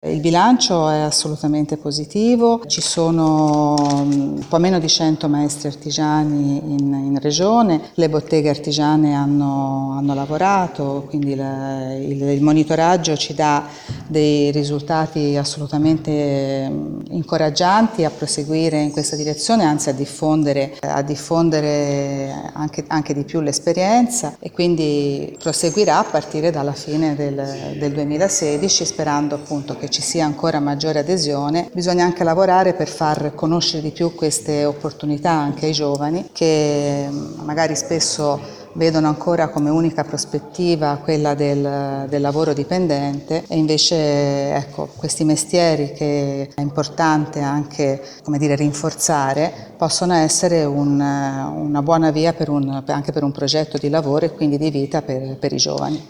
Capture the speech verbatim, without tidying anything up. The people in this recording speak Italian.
Il bilancio è assolutamente positivo, ci sono un po' meno di cento maestri artigiani in, in regione, le botteghe artigiane hanno, hanno lavorato, quindi la, il, il monitoraggio ci dà dei risultati assolutamente incoraggianti a proseguire in questa direzione, anzi a diffondere, a diffondere anche, anche di più l'esperienza, e quindi proseguirà a partire dalla fine del, del duemilasedici, sperando appunto che ci sia ancora maggiore adesione. Bisogna anche lavorare per far conoscere di più queste opportunità anche ai giovani, che magari spesso vedono ancora come unica prospettiva quella del, del lavoro dipendente, e invece ecco, questi mestieri che è importante anche, come dire, rinforzare, possono essere un, una buona via per un, anche per un progetto di lavoro e quindi di vita per, per i giovani.